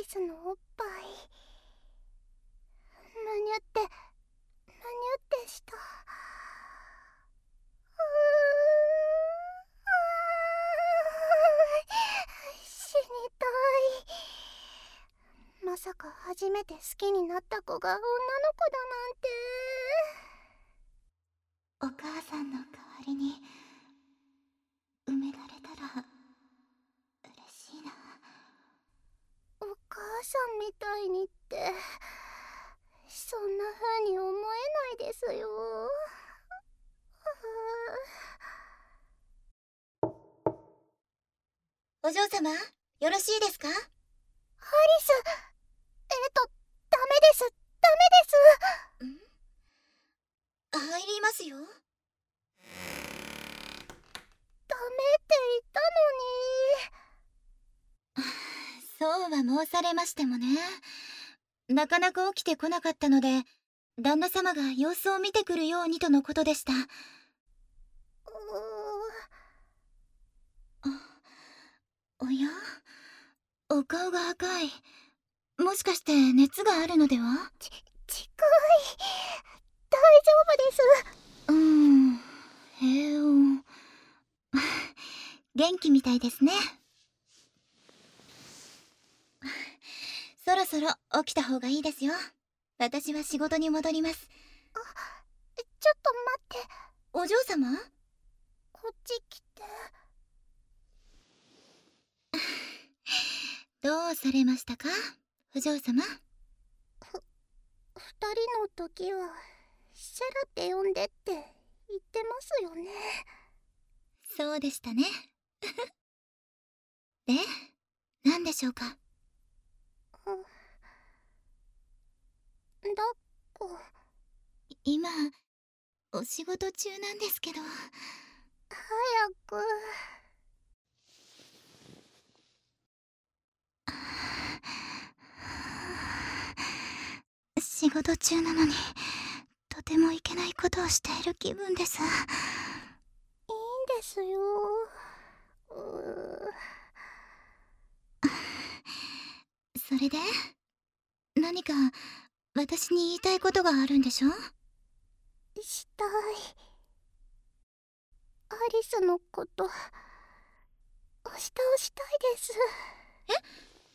スのおっぱいむにゅってした。死にたい。まさか初めて好きになった子が女の子だなんて。 お母さんの代わりに埋められたら嬉しいな。 お母さんみたいにってそんな風に思えないですよ。 お嬢様、よろしいですか？ ハリス、ダメです。 入りますよ。 ダメって言ったのに。 そうは申されましてもね。なかなか起きてこなかったので、旦那様が様子を見てくるようにとのことでした。おや？お顔が赤い。もしかして熱があるのでは？ 近い。大丈夫です。 平穏。元気みたいですね。そろそろ起きた方がいいですよ。私は仕事に戻ります。 ちょっと待って。 お嬢様？ こっち来て。 どうされましたか、お嬢様？ 二人の時はセラって呼んでって言ってますよね。 そうでしたね。で、何でしょうか？ 抱っこ。 今お仕事中なんですけど。 早く。 仕事中なのにとてもいけないことをしている気分です。 いいんですよ。 それで何か私に言いたいことがあるんでしょ？ したい。アリスのこと押し倒したいです。 え？いや！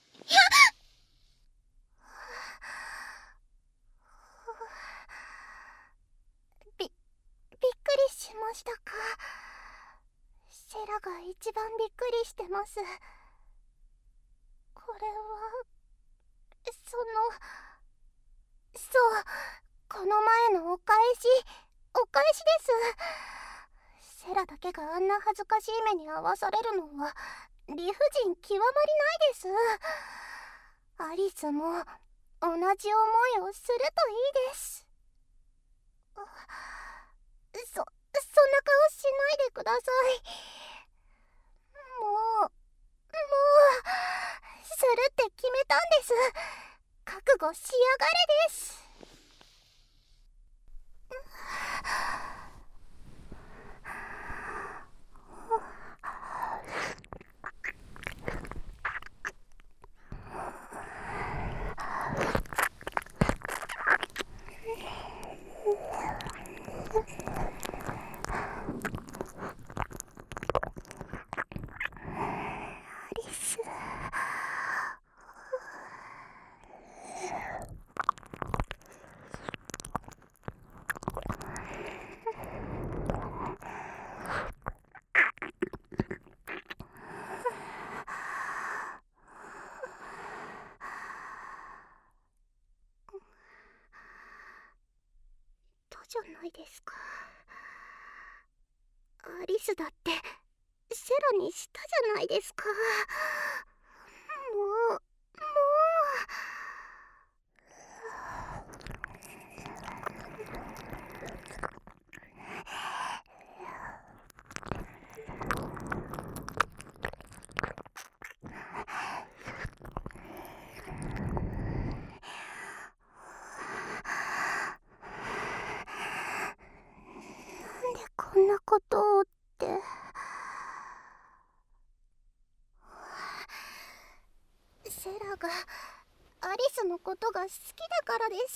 びっくりしましたか？セラが一番びっくりしてます。これはそう、この前のお返しです。セラだけがあんな恥ずかしい目に遭わされるのは理不尽極まりないです。アリスも同じ思いをするといいです。そんな顔しないでください。もうするって決めたんです。覚悟しやがれです。アリス、じゃないですか。アリスだってセラにしたじゃないですか。もうなんでこんなことをって。セラがことが好きだからです。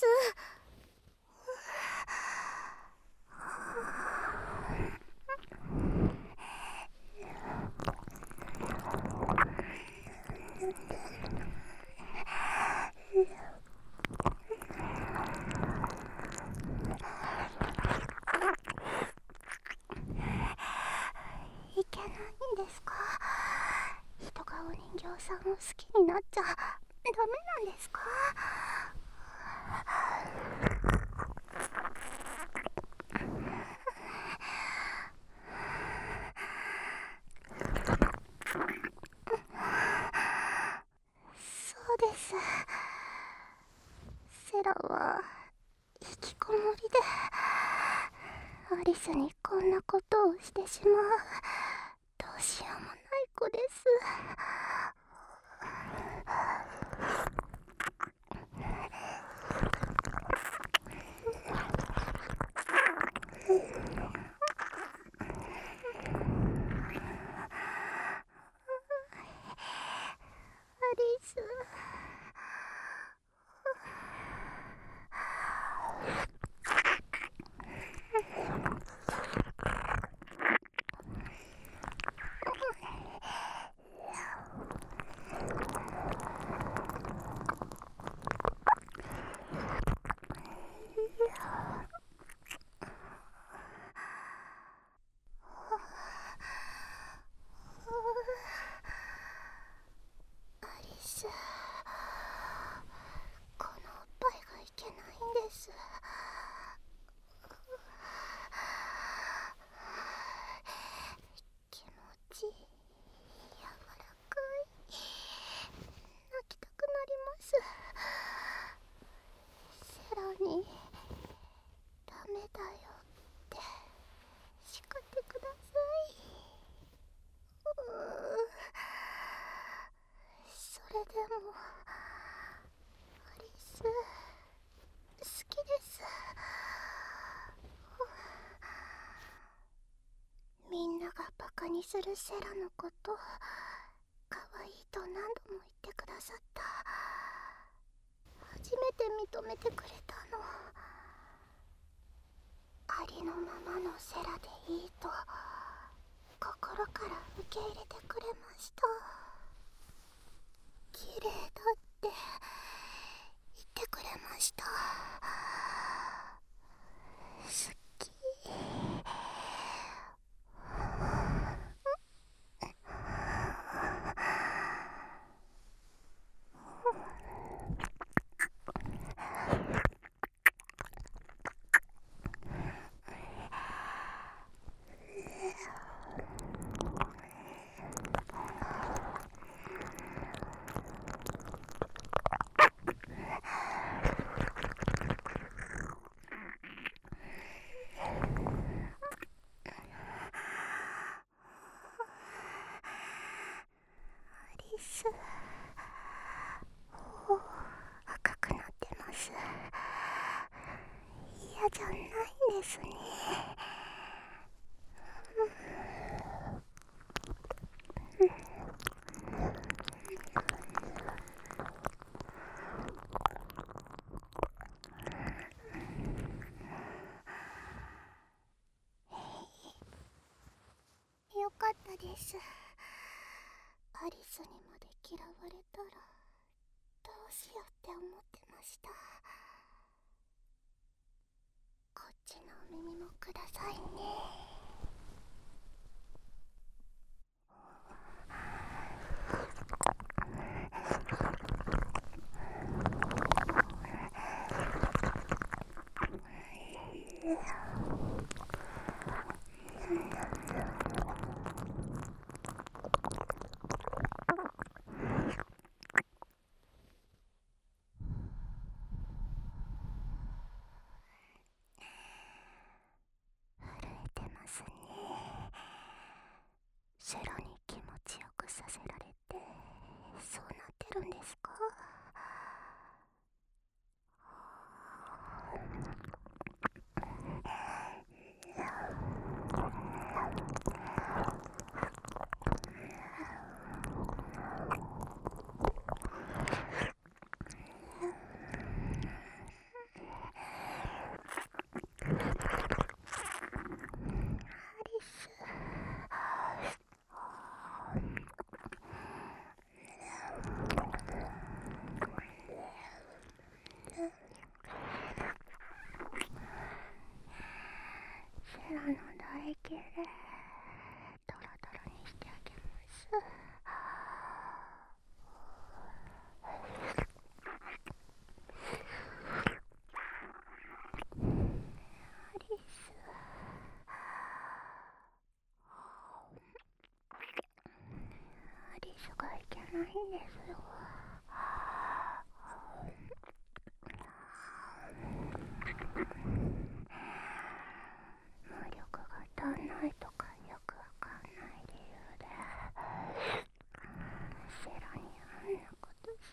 いけないんですか？人がお人形さんを好きになっちゃダメなんですか？そうです。セラは引きこもりでアリスにこんなことをしてしまうどうしようもない子です。アリス。アリス、このおっぱいがいけないんです。気持ちいい、柔らかい、泣きたくなります。セラにダメだよって叱ってください。それでもアリス好きです。みんながバカにするセラのこと可愛いと何度も言ってくださった。初めて認めてくれたの。ありのままのセラでいいと心から受け入れてくれました。綺麗だって言ってくれました。好き。アリス、頬赤くなってます。嫌じゃないんですね。よかったです。アリスにまで嫌われたらどうしようって思ってました。こっちのお耳もくださいね。震えてますね。セラに気持ちよくさせられてそうなってるんですか？ の唾液でドロドロにしてあげます。アリス、アリスがいけないんですよ。魔力が足んないとかよくわかんない理由でセラにあんなことして。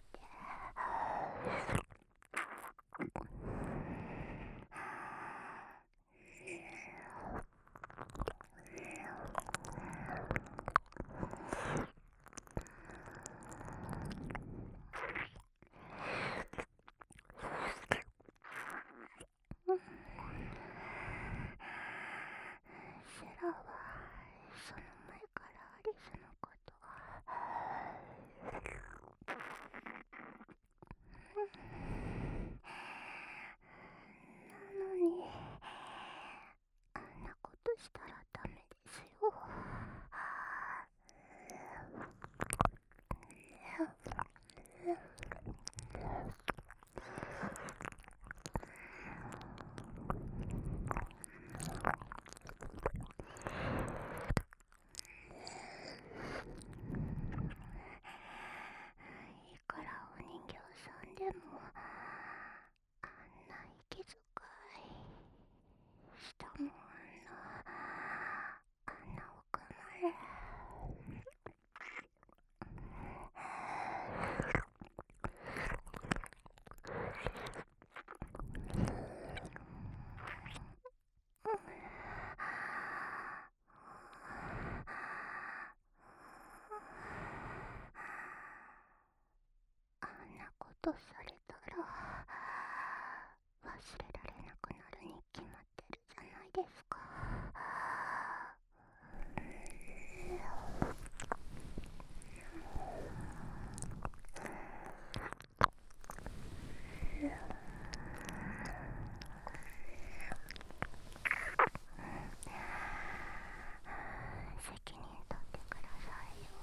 セラはその前からアリスのことなのに、あんなことしたらダメですよ。いくらお人形さんでもあんな息遣いしたもんな。あんな奥まで。あんなことされたら忘れられなくなるに決まってるじゃないですか。責任取ってくださいよ。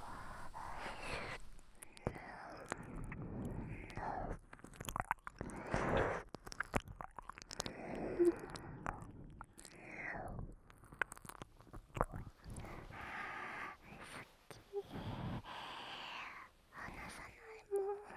離さないもん。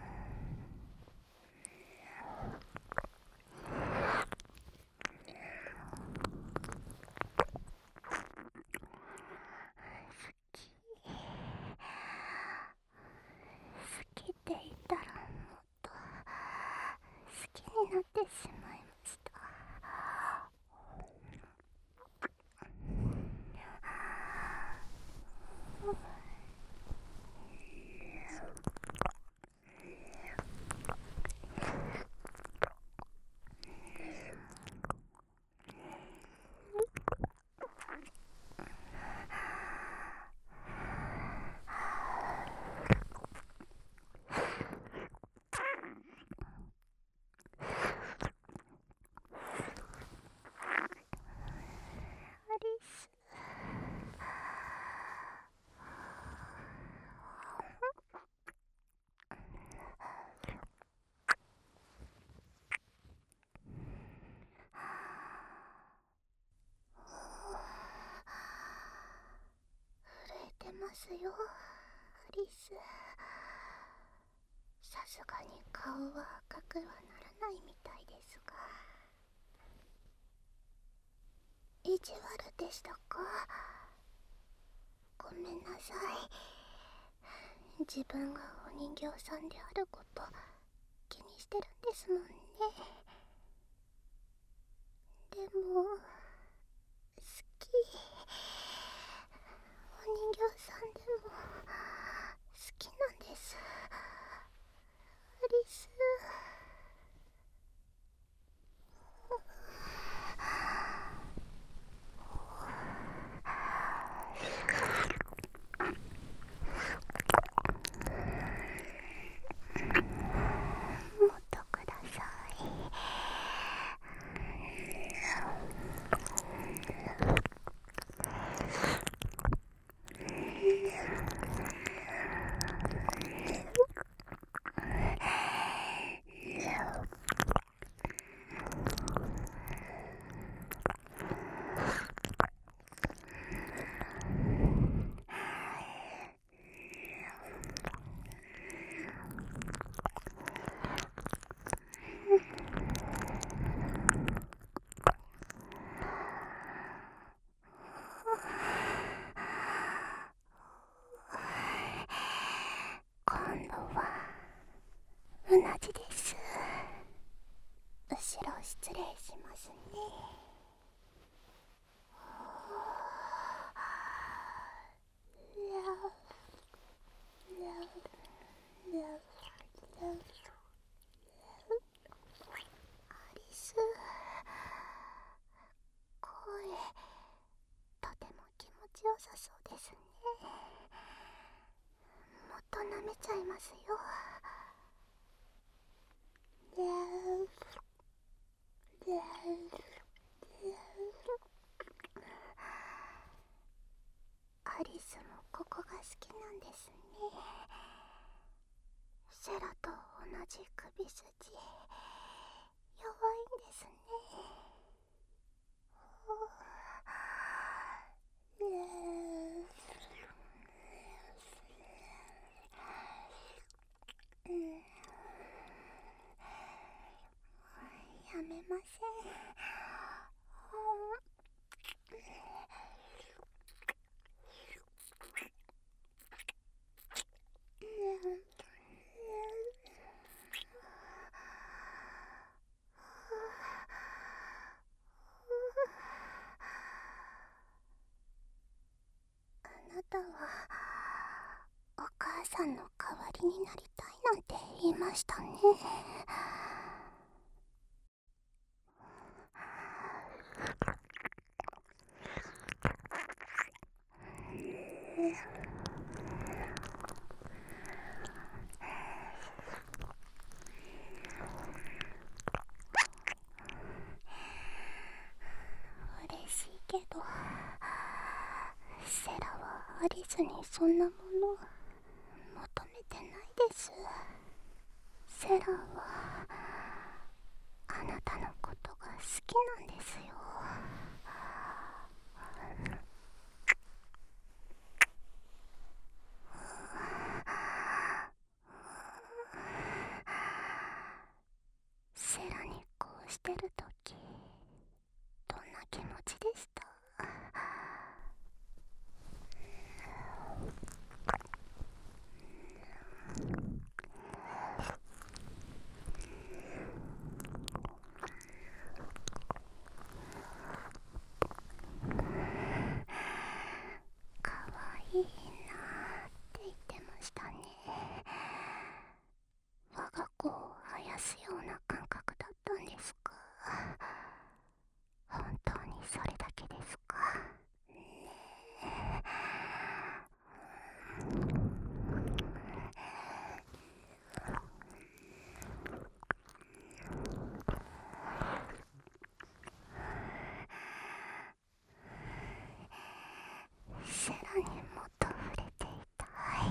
好きって言ったらもっと好きになってしまいました。アリス、震えてますよ、アリス。さすがに顔は赤くはならないみたいですが。意地悪でしたか？ごめんなさい。自分がお人形さんであること気にしてるんですもんね。でも好き。お人形さんでも好きなんです、アリス。もっとください。 ちよさそうですね。もっと舐めちゃいますよ。アリスもここが好きなんですね。セラと同じ首筋、弱いんですね。やめません。あなたはお母さんの代わりになりたいなんて言いましたね。嬉しいけど、セラはアリスにそんなもの求めてないです。セラはあなたのことが好きなんですよ。セラにこうしてるとき、どんな気持ちでした？かわいいなって言ってましたね。我が子をあやすような感覚だったんですか？本当にそれだけですか？セラにもっと触れていたい。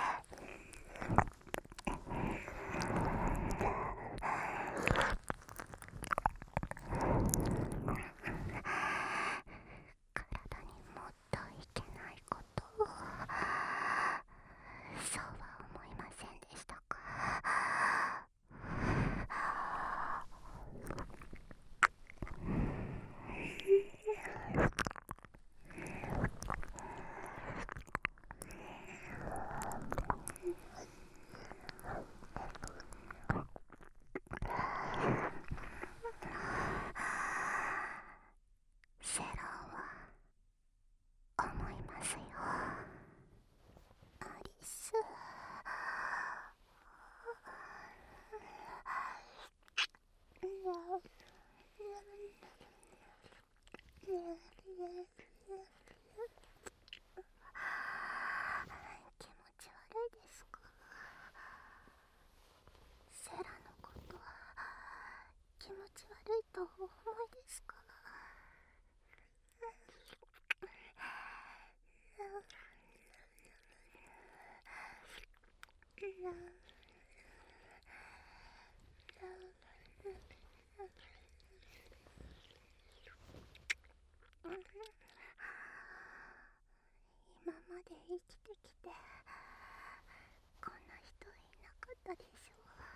体にもっといけないことを、そうは思いませんでしたか？セラは思いますよ。アリス、気持ち悪いですか？セラのことは気持ち悪いとお思いですか？今まで生きてきてこんな人いなかったでしょ。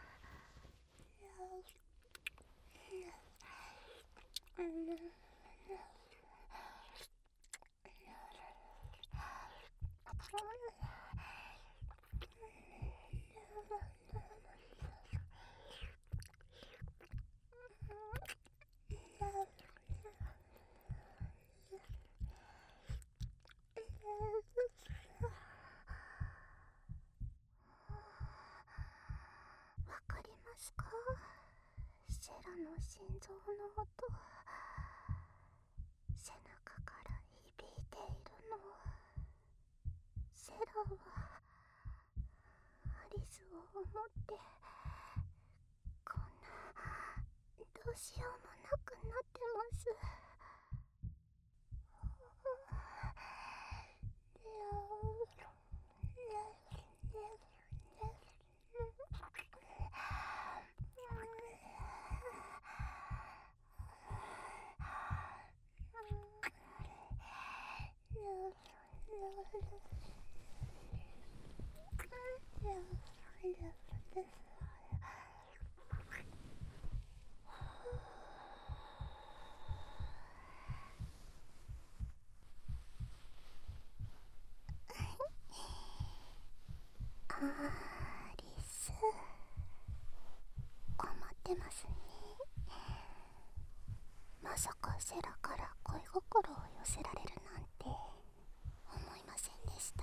わかりますか？セラの心臓の音、背中から響いているの。 セラはアリスを思ってこんなどうしようもなくなってます。アリス、困ってますね。まさかセラから恋心を寄せられるなんて思いませんでした。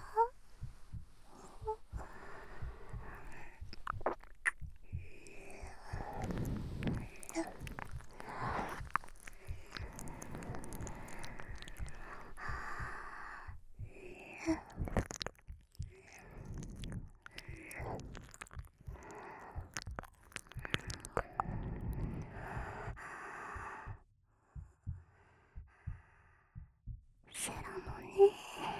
セラもね、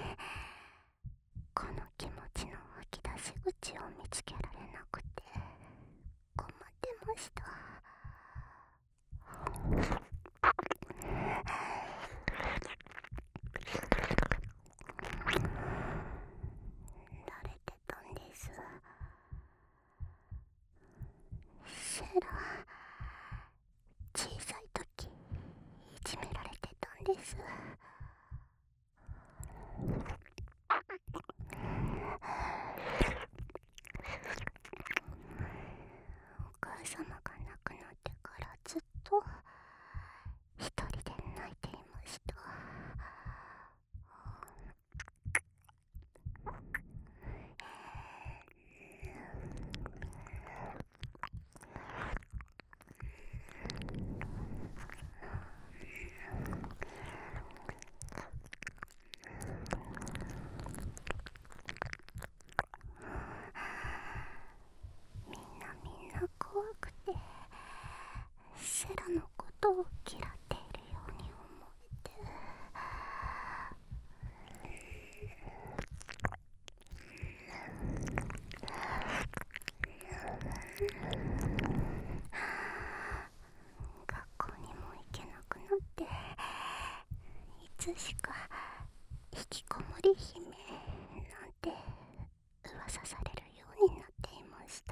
この気持ちの吐き出し口を見つけられなくて困ってました。慣れてたんです。セラ、小さい時いじめられてたんです。お母様が亡くなってからずっと一人で泣いていました。みんな怖くてセラのことを嫌っているように思えて、学校にも行けなくなって、いつしか引きこもり姫なんて噂されるようになっていました。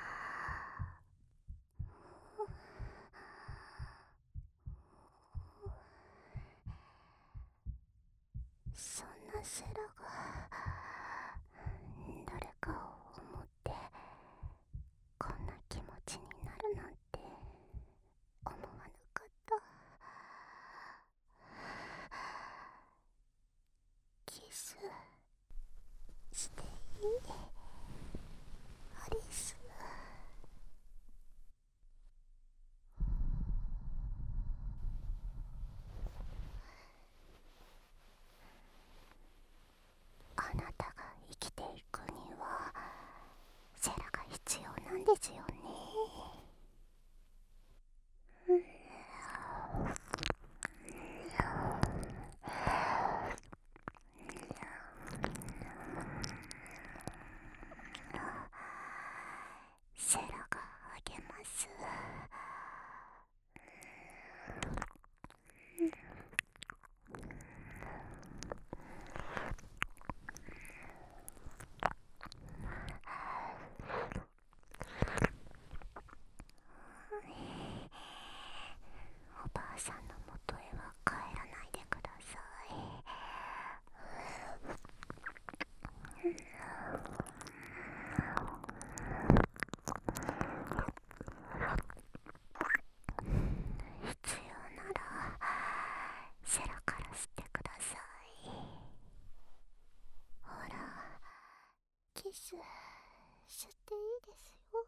そんなセラが誰かを思ってこんな気持ちになるなんて思わなかった。キスしていい？アリス。あなたが生きていくにはセラが必要なんですよね。セラがあげます。おばあさんのもとへは帰らないでください。必要ならセラから吸ってください。ほら、キス吸っていいですよ。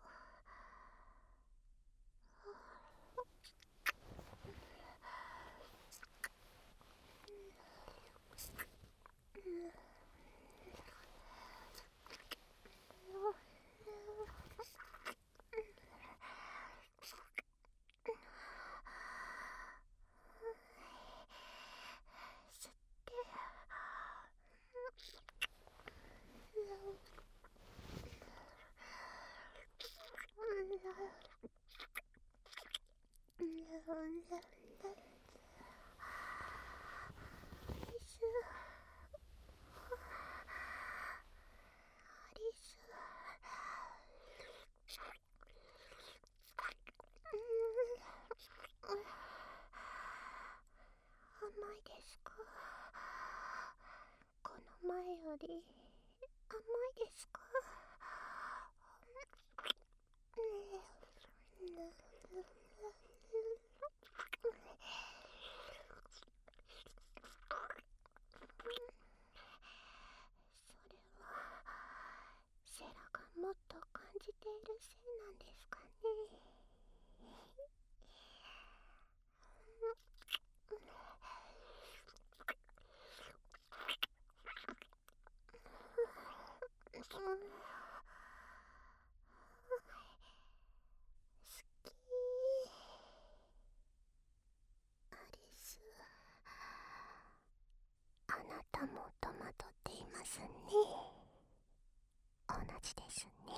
甘いですか？この前より甘いですか？それはセラがもっと感じているせいなんですかね。好き。アリス、あなたも戸惑っていますね。同じですね。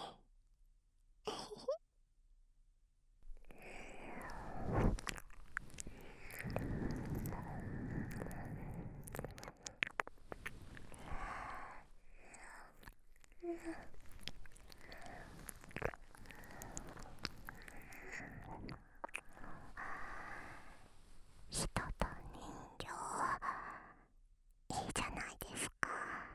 人と人形、いいじゃないですか。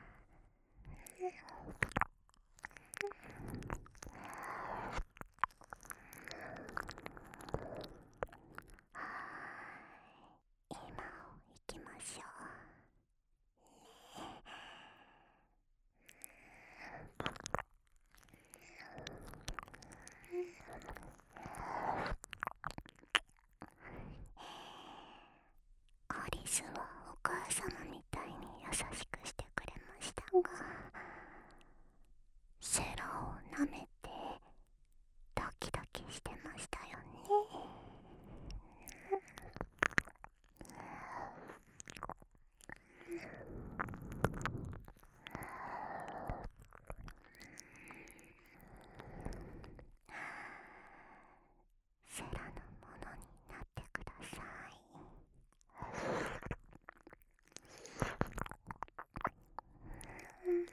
今を行きましょう。アリスはお母様みたいに優しくしてくれましたが、セラを舐めてドキドキしてましたよね。セラのものになってください。うん。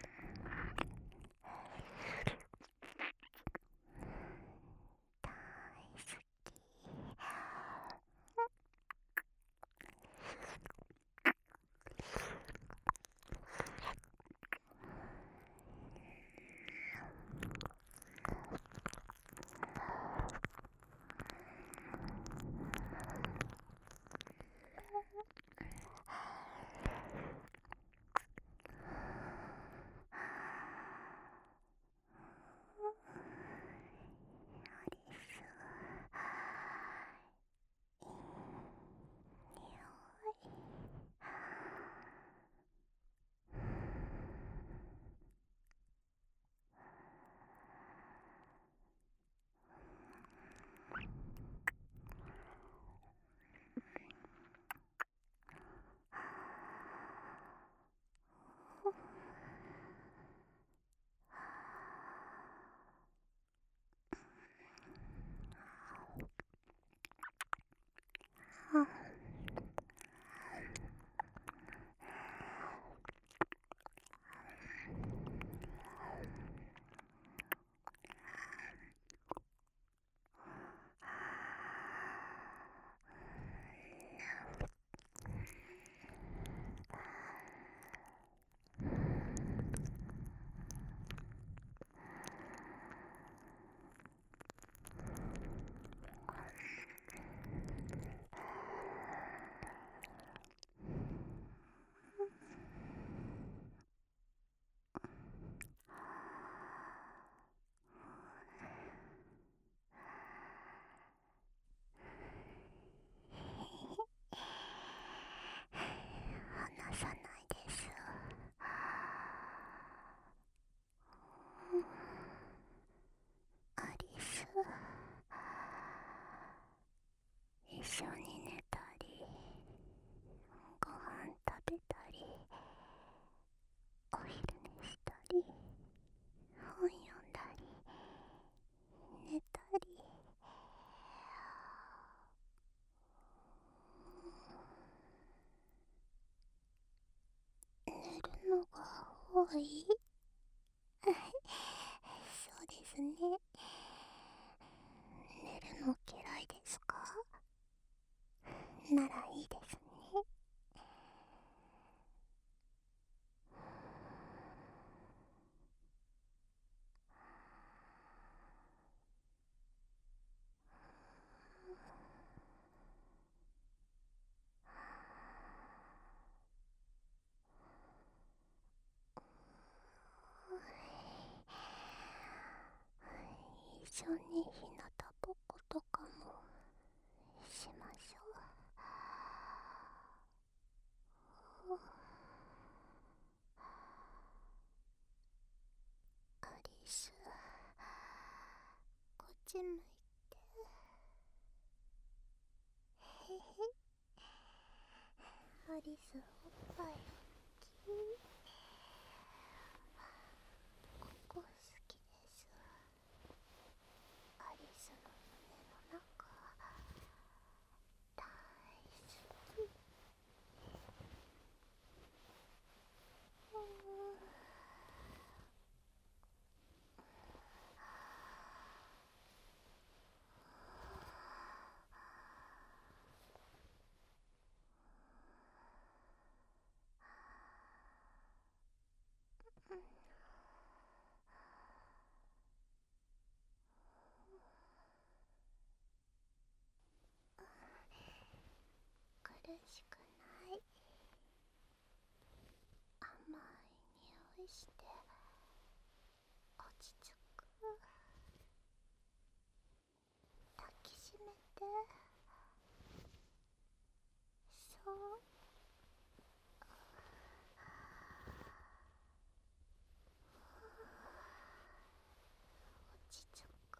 重いそうですね。寝るの嫌いですか？ならいいですね。一緒に日向ぼっことかもしましょう。アリス、こっち向いて。へへ。アリス、おっぱい大きい。ここ好きです。アリスの胸の中大好き。苦しくない。甘い匂いして落ち着く。抱きしめて。そう。落ち着く。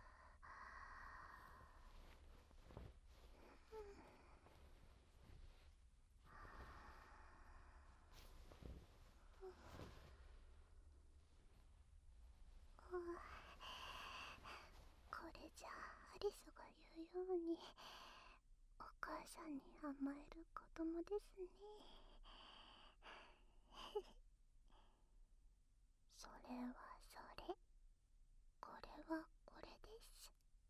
これじゃアリスが言うようにお母さんに甘える子供ですね。それはそれ、これはこれです。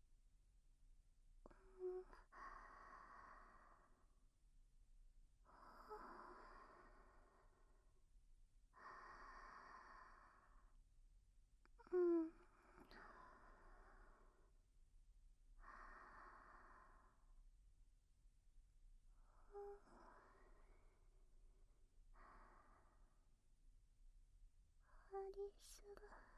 うん。アリス。